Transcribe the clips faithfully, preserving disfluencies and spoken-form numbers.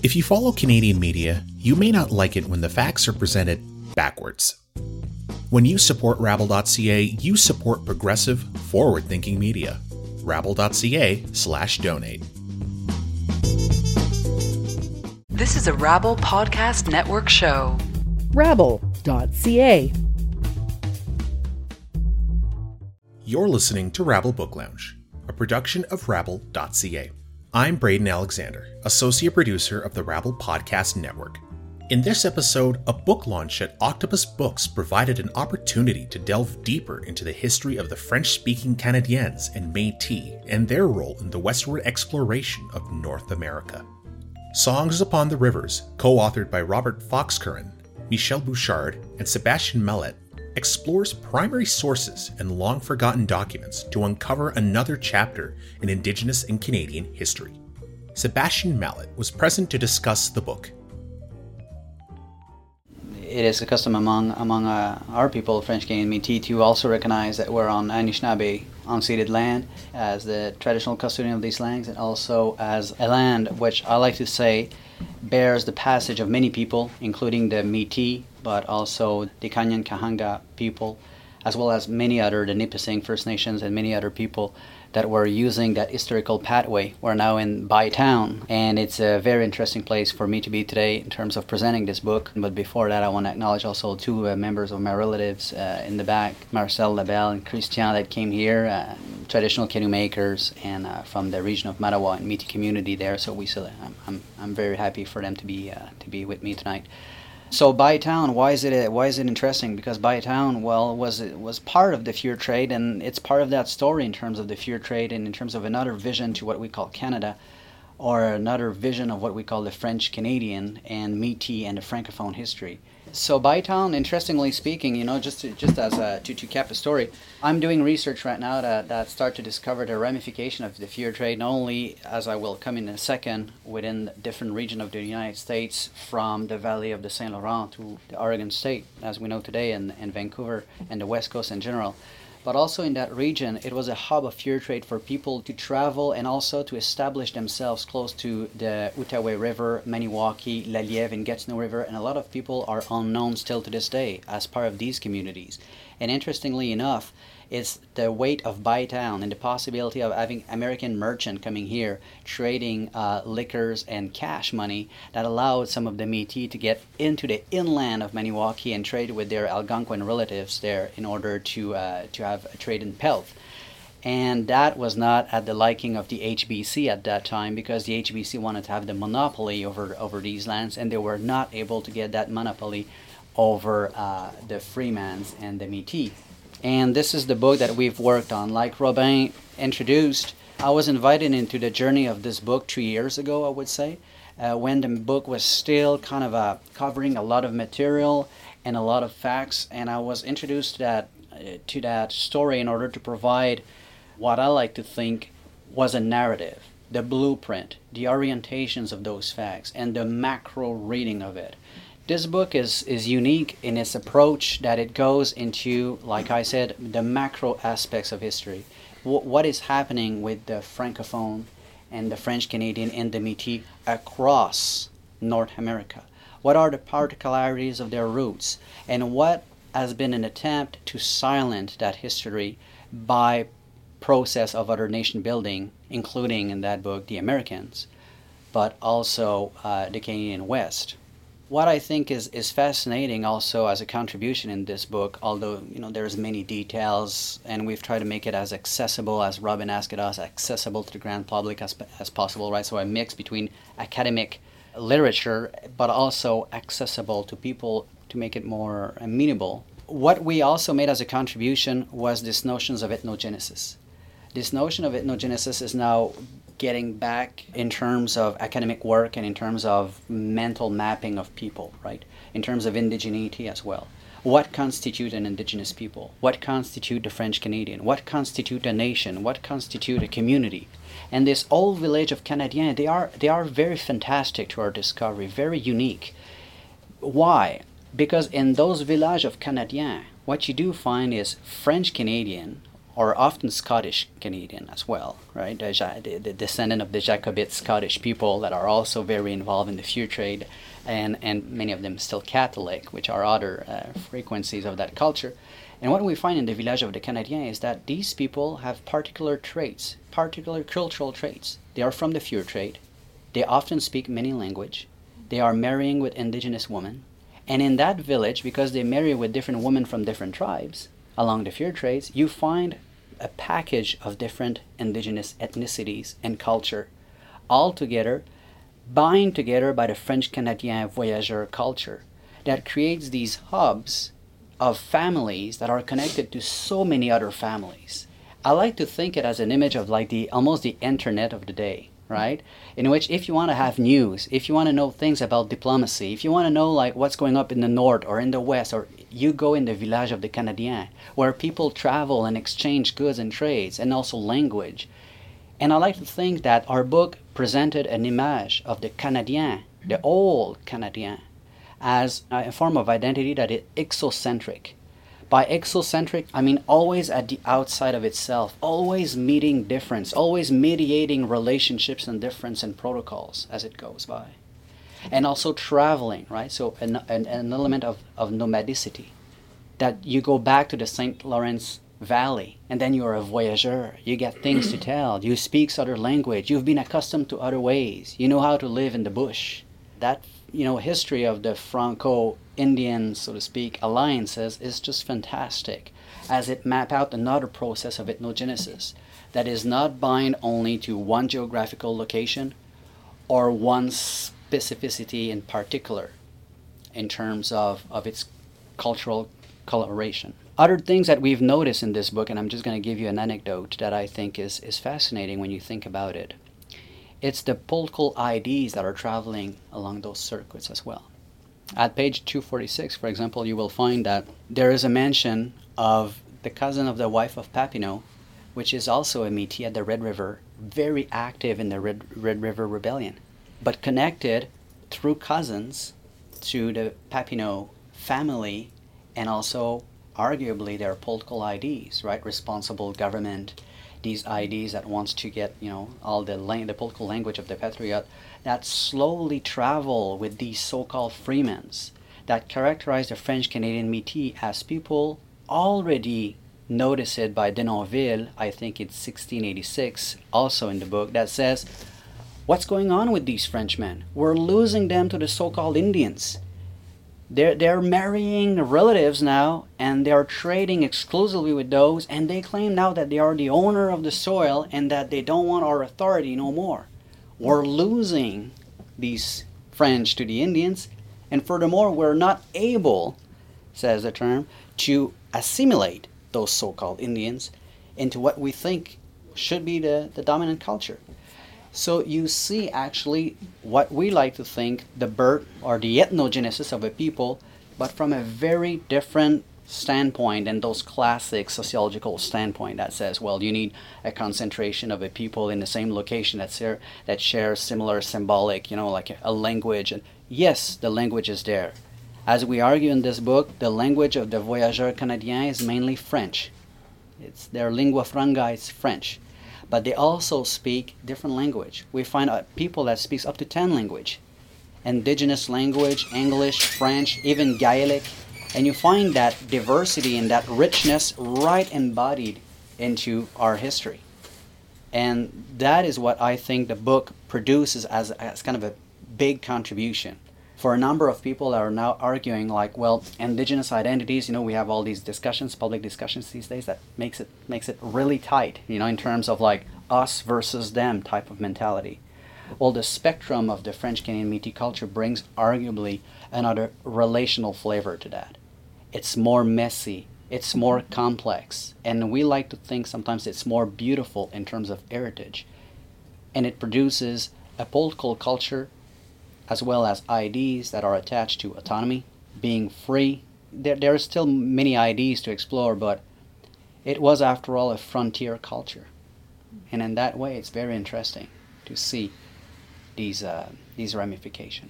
If you follow Canadian media, you may not like it when the facts are presented backwards. When you support Rabble dot c a, you support progressive, forward-thinking media. Rabble dot c a slash donate. This is a Rabble Podcast Network show. Rabble dot c a. You're listening to Rabble Book Lounge, a production of Rabble dot c a. I'm Braden Alexander, associate producer of the Rabble Podcast Network. In this episode, a book launch at Octopus Books provided an opportunity to delve deeper into the history of the French-speaking Canadiens and Métis and their role in the westward exploration of North America. Songs Upon the Rivers, co-authored by Robert Fox-Curran, Michel Bouchard, and Sébastien Mallet, explores primary sources and long-forgotten documents to uncover another chapter in Indigenous and Canadian history. Sébastien Mallet was present to discuss the book. It is a custom among among uh, our people, French Canadian Métis, to also recognize that we're on Anishinaabe unceded land as the traditional custodian of these lands, and also as a land which I like to say bears the passage of many people, including the Métis, but also the Kanyan Kahanga people, as well as many other, the Nipissing First Nations and many other people that were using that historical pathway. We're now in Bytown, and it's a very interesting place for me to be today in terms of presenting this book. But before that, I want to acknowledge also two uh, members of my relatives uh, in the back, Marcel Labelle and Christian, that came here, uh, traditional canoe makers, and uh, from the region of Mattawa and Métis community there. So we, so I'm, I'm, I'm very happy for them to be uh, to be with me tonight. So Bytown, why is it why is it interesting? Because Bytown, well, was was part of the fur trade, and it's part of that story in terms of the fur trade and in terms of another vision to what we call Canada, or another vision of what we call the French Canadian and Métis and the Francophone history. So Bytown, interestingly speaking, you know, just to, just as a, to to cap a story, I'm doing research right now that that start to discover the ramification of the fur trade, not only, as I will come in a second, within different regions of the United States, from the Valley of the Saint Laurent to the Oregon State, as we know today, and, and Vancouver and the West Coast in general. But also in that region, it was a hub of fur trade for people to travel and also to establish themselves close to the Outaouais River, Maniwaki, La Lièvre, and Gatineau River, and a lot of people are unknown still to this day as part of these communities. And interestingly enough, it's the weight of Bytown and the possibility of having American merchant coming here trading uh, liquors and cash money that allowed some of the Métis to get into the inland of Maniwaki and trade with their Algonquin relatives there in order to uh, to have a trade in pelf. And that was not at the liking of the H B C at that time, because the H B C wanted to have the monopoly over over these lands, and they were not able to get that monopoly over uh, the Freemans and the Métis. And this is the book that we've worked on. Like Robin introduced, I was invited into the journey of this book two years ago, I would say, uh, when the book was still kind of uh, covering a lot of material and a lot of facts. And I was introduced to that, uh, to that story in order to provide what I like to think was a narrative, the blueprint, the orientations of those facts, and the macro reading of it. This book is, is unique in its approach, that it goes into, like I said, the macro aspects of history. W- what is happening with the Francophone and the French Canadian and the Métis across North America? What are the particularities of their roots? And what has been an attempt to silence that history by process of other nation building, including in that book the Americans, but also uh, the Canadian West. What I think is, is fascinating also as a contribution in this book, although you know there's many details, and we've tried to make it as accessible as Robin asked us, accessible to the grand public as as possible, right? So a mix between academic literature, but also accessible to people to make it more amenable. What we also made as a contribution was this notions of ethnogenesis. This notion of ethnogenesis is now getting back in terms of academic work and in terms of mental mapping of people, right? In terms of indigeneity as well. What constitutes an indigenous people? What constitutes the French Canadian? What constitutes a nation? What constitutes a community? And this old village of Canadiens, they are they are very fantastic to our discovery, very unique. Why? Because in those villages of Canadiens, what you do find is French Canadian are often Scottish Canadian as well, right? The, the, the descendant of the Jacobite Scottish people that are also very involved in the fur trade, and, and many of them still Catholic, which are other uh, frequencies of that culture. And what we find in the Village of the Canadiens is that these people have particular traits, particular cultural traits. They are from the fur trade. They often speak many languages. They are marrying with indigenous women. And in that village, because they marry with different women from different tribes along the fur trades, you find a package of different indigenous ethnicities and culture all together, bind together by the French Canadien voyageur culture that creates these hubs of families that are connected to so many other families. I like to think it as an image of like the almost the internet of the day, right? In which if you want to have news, if you want to know things about diplomacy, if you want to know like what's going up in the north or in the west, or you go in the Village of the Canadiens, where people travel and exchange goods and trades and also language. And I like to think that our book presented an image of the Canadien, the old Canadien, as a form of identity that is exocentric. By exocentric, I mean always at the outside of itself, always meeting difference, always mediating relationships and difference and protocols as it goes by. And also traveling, right? So an, an, an element of, of nomadicity, that you go back to the Saint Lawrence Valley and then you're a voyageur. You get things to tell. You speak other language. You've been accustomed to other ways. You know how to live in the bush. That, you know, history of the Franco-Indian, so to speak, alliances is just fantastic, as it map out another process of ethnogenesis that is not bind only to one geographical location or one specificity in particular in terms of, of its cultural coloration. Other things that we've noticed in this book, and I'm just going to give you an anecdote that I think is, is fascinating when you think about it. It's the political I Ds that are traveling along those circuits as well. At page two forty-six, for example, you will find that there is a mention of the cousin of the wife of Papineau, which is also a Métis at the Red River, very active in the Red, Red River Rebellion, but connected through cousins to the Papineau family, and also arguably their political I Ds, right? Responsible government, these I Ds that wants to get, you know, all the lang- the political language of the patriot, that slowly travel with these so-called freemans that characterize the French Canadian Métis as people already noticed by Denonville, I think it's sixteen eighty-six, also in the book, that says, what's going on with these Frenchmen? We're losing them to the so-called Indians. They're, they're marrying relatives now, and they're trading exclusively with those, and they claim now that they are the owner of the soil and that they don't want our authority no more. We're losing these French to the Indians, and furthermore, we're not able, says the term, to assimilate those so-called Indians into what we think should be the, the dominant culture. So you see actually what we like to think the birth or the ethnogenesis of a people, but from a very different standpoint than those classic sociological standpoint that says, well, you need a concentration of a people in the same location that share, that shares similar symbolic, you know, like a, a language. And yes, the language is there. As we argue in this book, the language of the voyageurs canadiens is mainly French. It's their lingua franca is French. But they also speak different language. We find uh, people that speak up to ten language. Indigenous language, English, French, even Gaelic. And you find that diversity and that richness right embodied into our history. And that is what I think the book produces as, as kind of a big contribution. For a number of people that are now arguing like, well, indigenous identities, you know, we have all these discussions, public discussions these days that makes it makes it really tight, you know, in terms of like us versus them type of mentality. Well, the spectrum of the French Canadian Métis culture brings arguably another relational flavor to that. It's more messy, it's more complex, and we like to think sometimes it's more beautiful in terms of heritage. And it produces a political culture as well as I Ds that are attached to autonomy, being free. There, there are still many I Ds to explore, but it was, after all, a frontier culture. And in that way, it's very interesting to see these, uh, these ramifications.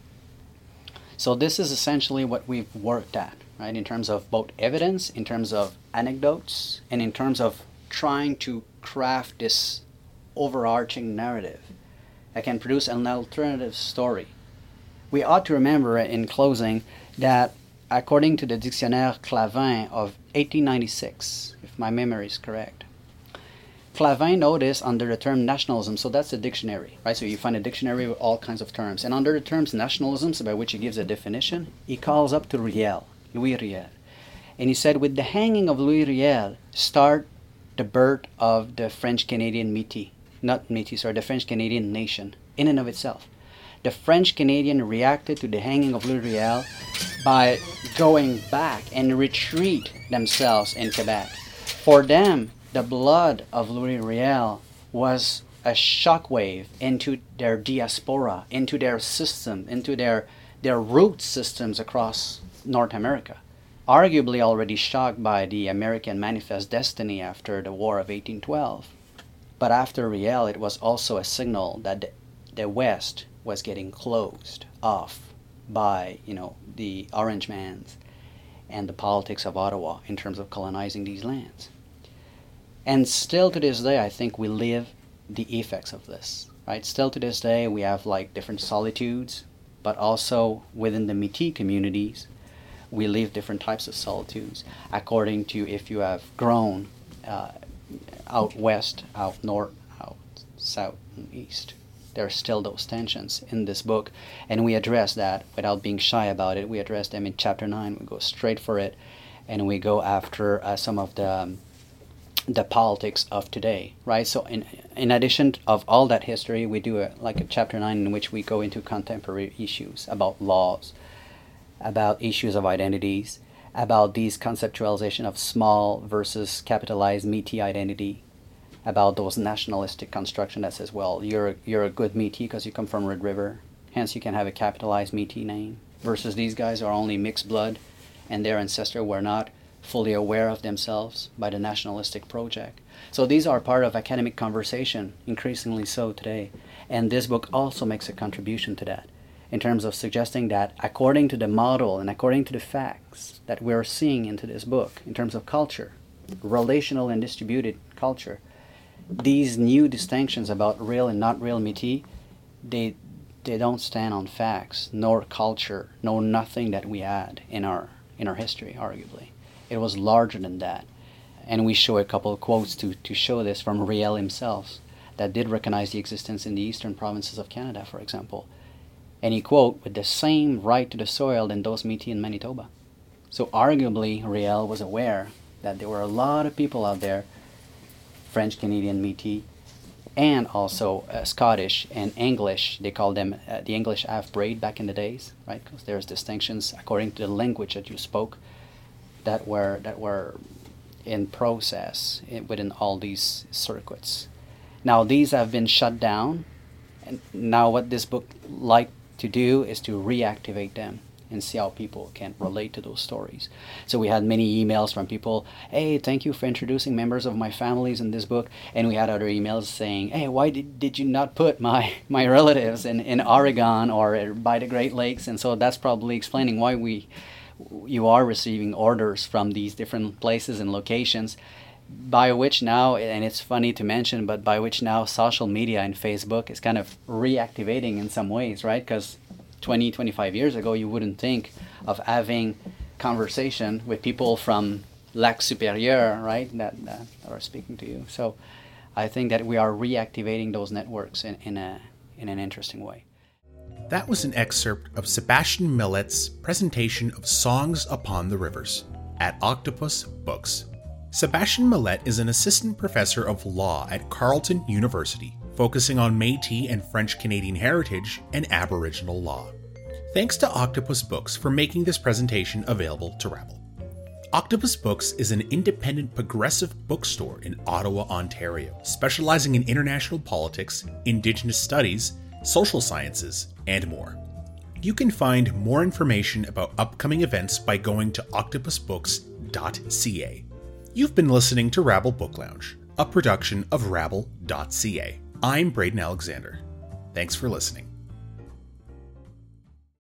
So this is essentially what we've worked at, right, in terms of both evidence, in terms of anecdotes, and in terms of trying to craft this overarching narrative that can produce an alternative story. We ought to remember in closing that according to the Dictionnaire Clavin of eighteen ninety-six, if my memory is correct, Clavin noticed under the term nationalism, so that's a dictionary, right? So you find a dictionary with all kinds of terms. And under the terms nationalism, so by which he gives a definition, he calls up to Riel, Louis Riel. And he said, with the hanging of Louis Riel, start the birth of the French-Canadian Métis. Not Métis, sorry, the French-Canadian nation, in and of itself. The French-Canadian reacted to the hanging of Louis Riel by going back and retreat themselves in Quebec. For them, the blood of Louis Riel was a shockwave into their diaspora, into their system, into their, their root systems across North America. Arguably already shocked by the American Manifest Destiny after the War of eighteen twelve. But after Riel, it was also a signal that the, the West was getting closed off by, you know, the Orangemans and the politics of Ottawa in terms of colonizing these lands. And still to this day, I think we live the effects of this, right? Still to this day, we have like different solitudes, but also within the Métis communities, we live different types of solitudes according to if you have grown uh, out west, out north, out south, and east. There are still those tensions in this book, and we address that without being shy about it. We address them in chapter nine. We go straight for it, and we go after uh, some of the um, the politics of today, right? So in in addition of all that history, we do a, like a chapter nine in which we go into contemporary issues about laws, about issues of identities, about these conceptualization of small versus capitalized Métis identity, about those nationalistic construction that says, well, you're you're a good Métis because you come from Red River, hence you can have a capitalized Métis name, versus these guys are only mixed blood and their ancestors were not fully aware of themselves by the nationalistic project. So these are part of academic conversation, increasingly so today. And this book also makes a contribution to that, in terms of suggesting that according to the model and according to the facts that we're seeing into this book, in terms of culture, relational and distributed culture, these new distinctions about real and not real Métis, they they don't stand on facts, nor culture, nor nothing that we had in our in our history, arguably. It was larger than that. And we show a couple of quotes to, to show this from Riel himself that did recognize the existence in the eastern provinces of Canada, for example. And he quote, with the same right to the soil than those Métis in Manitoba. So arguably, Riel was aware that there were a lot of people out there, French-Canadian Métis, and also uh, Scottish and English. They called them uh, the English half-breed back in the days, right? Because there's distinctions according to the language that you spoke that were that were in process in, within all these circuits. Now these have been shut down, and now what this book like to do is to reactivate them and see how people can relate to those stories. So we had many emails from people, hey, thank you for introducing members of my families in this book. And we had other emails saying, hey, why did, did you not put my, my relatives in, in Oregon or by the Great Lakes? And so that's probably explaining why we you are receiving orders from these different places and locations, by which now, and it's funny to mention, but by which now social media and Facebook is kind of reactivating in some ways, right? Because twenty, twenty-five years ago, you wouldn't think of having conversation with people from Lac Supérieur, right, that, that are speaking to you. So I think that we are reactivating those networks in, in, a, in an interesting way. That was an excerpt of Sebastian Millet's presentation of Songs Upon the Rivers at Octopus Books. Sebastian Millet is an assistant professor of law at Carleton University, focusing on Métis and French-Canadian heritage and Aboriginal law. Thanks to Octopus Books for making this presentation available to Rabble. Octopus Books is an independent progressive bookstore in Ottawa, Ontario, specializing in international politics, Indigenous studies, social sciences, and more. You can find more information about upcoming events by going to octopus books dot c a. You've been listening to Rabble Book Lounge, a production of rabble dot c a. I'm Braden Alexander. Thanks for listening.